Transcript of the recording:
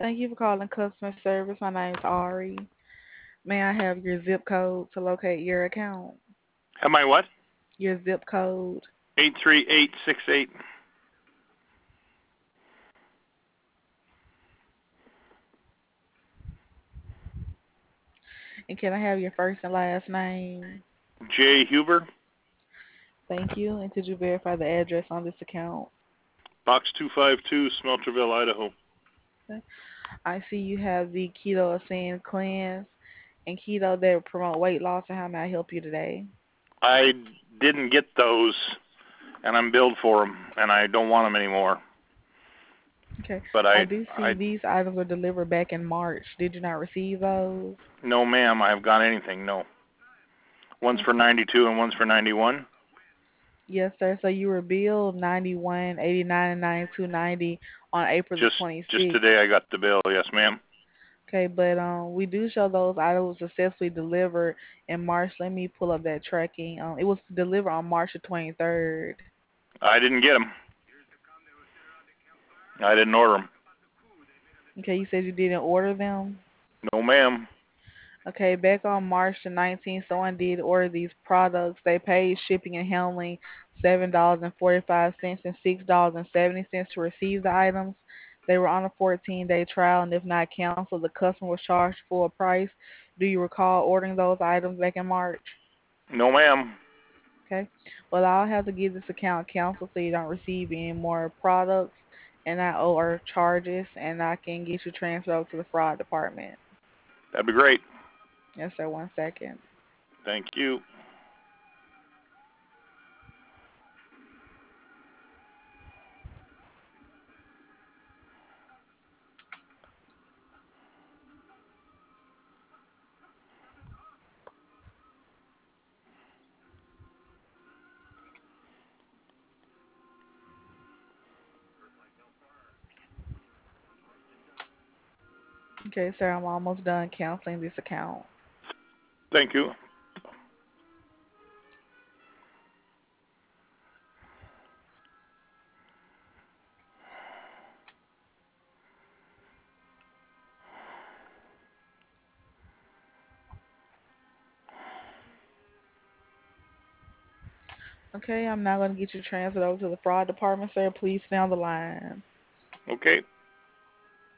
Thank you for calling customer service. My name's Ari. May I have your zip code to locate your account? Am I what? Your zip code. 83868. And can I have your first and last name? J. Huber, Thank you. And could you verify the address on this account? Box 252, Smelterville, Idaho. Okay. I see you have the Keto Ascend Cleanse and Keto that promote weight loss. And how may I help you today? I didn't get those, and I'm billed for them, and I don't want them anymore. Okay. But I do see these items were delivered back in March. Did you not receive those? no, ma'am, I have got anything. No. One's Okay. for 92 and one's for 91. Yes, sir. So you were billed 91, 89, and 92.90 on April the Just 26th. today I got the bill. Yes, ma'am. Okay, but we do show those items successfully delivered in March. Let me pull up that tracking. It was delivered on March the 23rd. I didn't get them. I didn't order them. Okay, you said you didn't order them. No, ma'am. Okay, back on March the 19th, someone did order these products. They paid shipping and handling $7.45 and $6.70 to receive the items. They were on a 14-day trial, and if not canceled, the customer was charged full price. Do you recall ordering those items back in March? No, ma'am. Okay. Well, I'll have to get this account canceled so you don't receive any more products and I owe our charges, and I can get you transferred over to the fraud department. That'd be great. Yes, sir. 1 second. Thank you. Okay, sir. I'm almost done canceling this account. Thank you. Okay, I'm now going to get you transferred over to the fraud department, sir. Please stay on the line. Okay.